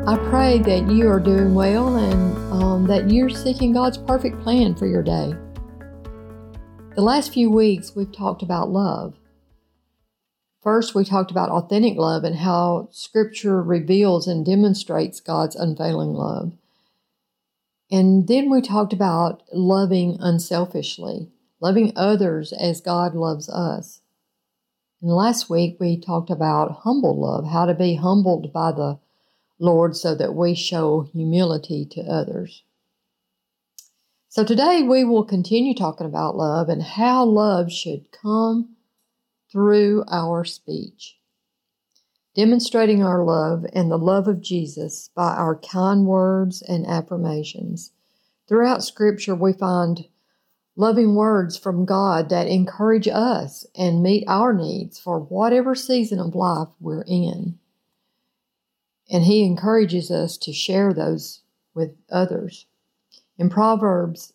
I pray that you are doing well and that you're seeking God's perfect plan for your day. The last few weeks, we've talked about love. First, we talked about authentic love and how Scripture reveals and demonstrates God's unfailing love. And then we talked about loving unselfishly, loving others as God loves us. And last week, we talked about humble love, how to be humbled by the Lord so that we show humility to others. So today we will continue talking about love and how love should come through our speech, demonstrating our love and the love of Jesus by our kind words and affirmations. Throughout Scripture, we find loving words from God that encourage us and meet our needs for whatever season of life we're in. And He encourages us to share those with others. In Proverbs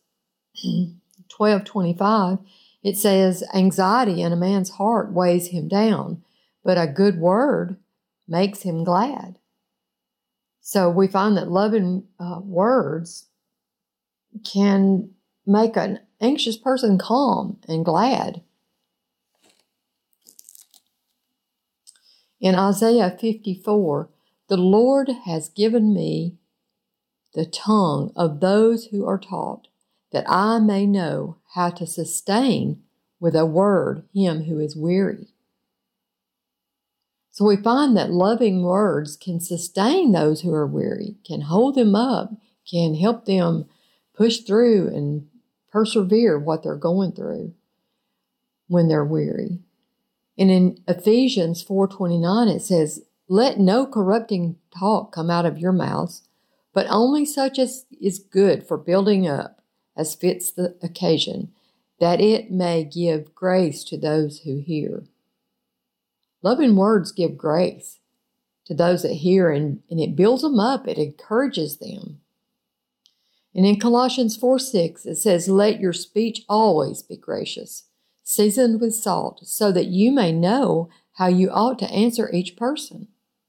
12:25, it says, "Anxiety in a man's heart weighs him down, but a good word makes him glad." So we find that loving words can make an anxious person calm and glad. In Isaiah 54, "The Lord has given me the tongue of those who are taught, that I may know how to sustain with a word him who is weary." So we find that loving words can sustain those who are weary, can hold them up, can help them push through and persevere what they're going through when they're weary. And in Ephesians 4:29, it says, "Let no corrupting talk come out of your mouths, but only such as is good for building up, as fits the occasion, that it may give grace to those who hear." Loving words give grace to those that hear, and it builds them up, it encourages them. And in Colossians 4:6, it says, "Let your speech always be gracious, seasoned with salt, so that you may know how you ought to answer each person."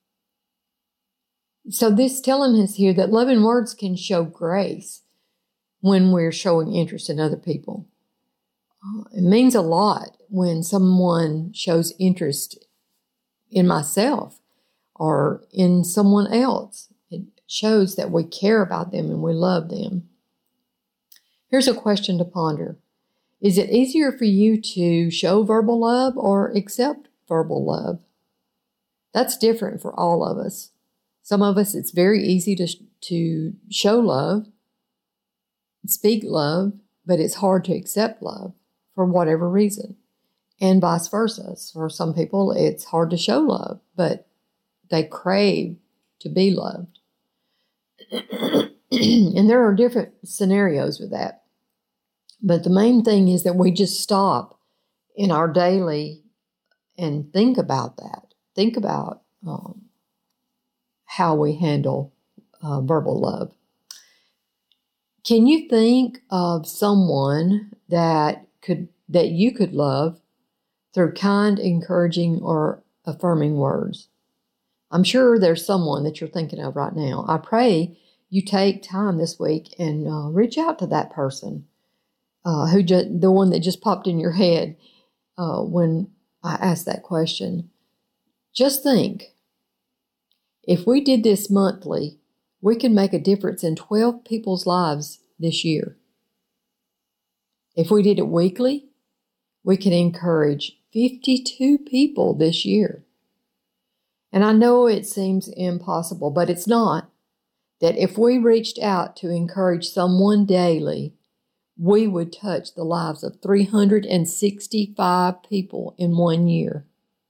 So this telling us here that loving words can show grace when we're showing interest in other people. It means a lot when someone shows interest in myself or in someone else. It shows that we care about them and we love them. Here's a question to ponder. Is it easier for you to show verbal love or accept verbal love? That's different for all of us. Some of us, it's very easy to show love, speak love, but it's hard to accept love for whatever reason. And vice versa. For some people, it's hard to show love, but they crave to be loved. And there are different scenarios with that. But the main thing is that we just stop in our daily and think about that. Think about how we handle verbal love. Can you think of someone that you could love through kind, encouraging, or affirming words? I'm sure there's someone that you're thinking of right now. I pray you take time this week and reach out to that person, the one that just popped in your head when I asked that question. Just think, if we did this monthly, we could make a difference in 12 people's lives this year. If we did it weekly, we could encourage 52 people this year. And I know it seems impossible, but it's not. That if we reached out to encourage someone daily, we would touch the lives of 365 people in 1 year.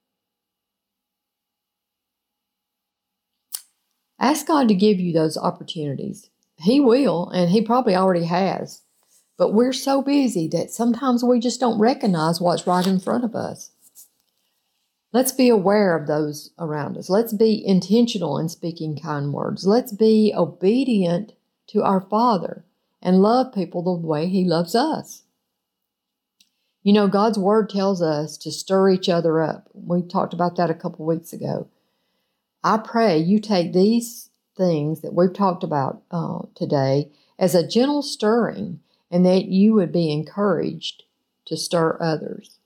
Ask God to give you those opportunities. He will, and He probably already has. But we're so busy that sometimes we just don't recognize what's right in front of us. Let's be aware of those around us. Let's be intentional in speaking kind words. Let's be obedient to our Father and love people the way He loves us. You know, God's Word tells us to stir each other up. We talked about that a couple weeks ago. I pray you take these things that we've talked about today as a gentle stirring, and that you would be encouraged to stir others.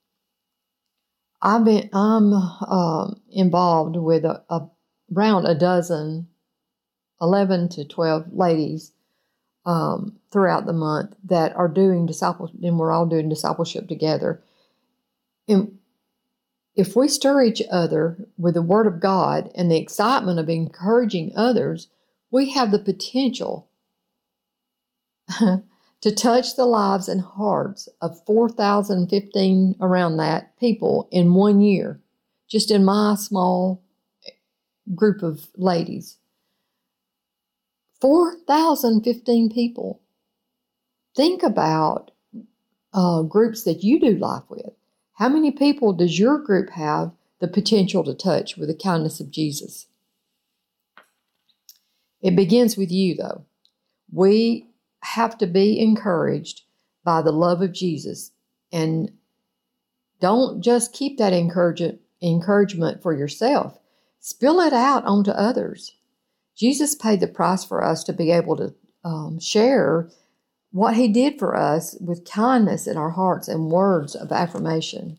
I'm involved with around a dozen, 11 to 12 ladies throughout the month that are doing discipleship, and we're all doing discipleship together. And if we stir each other with the Word of God and the excitement of encouraging others, we have the potential to touch the lives and hearts of 4,015 around that people in 1 year, just in my small group of ladies. 4,015 people. Think about groups that you do life with. How many people does your group have the potential to touch with the kindness of Jesus? It begins with you, though. We have to be encouraged by the love of Jesus, and don't just keep that encouragement for yourself. Spill it out onto others. Jesus paid the price for us to be able to share what He did for us with kindness in our hearts and words of affirmation.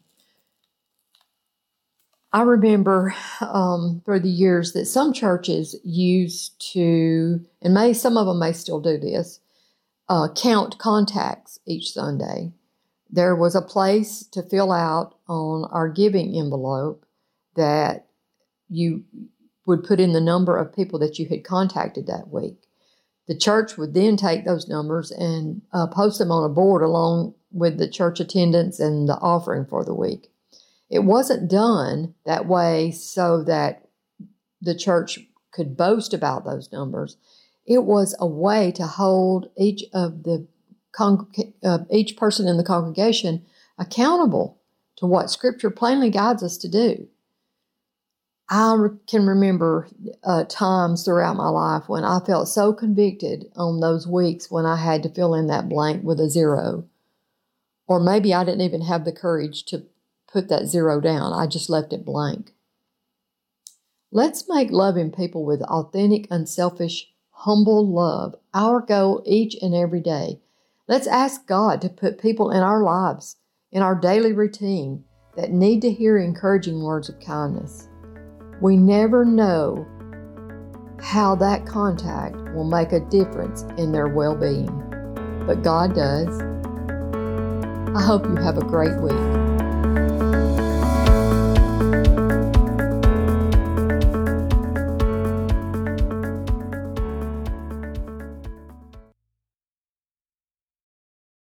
I remember through the years that some churches used to, and some of them may still do this, count contacts each Sunday. There was a place to fill out on our giving envelope that you would put in the number of people that you had contacted that week. The church would then take those numbers and post them on a board along with the church attendance and the offering for the week. It wasn't done that way so that the church could boast about those numbers. It was a way to hold each person in the congregation accountable to what Scripture plainly guides us to do. I can remember times throughout my life when I felt so convicted on those weeks when I had to fill in that blank with a zero. Or maybe I didn't even have the courage to put that zero down. I just left it blank. Let's make loving people with authentic, unselfish, humble love our goal each and every day. Let's ask God to put people in our lives, in our daily routine, that need to hear encouraging words of kindness. We never know how that contact will make a difference in their well-being, but God does. I hope you have a great week.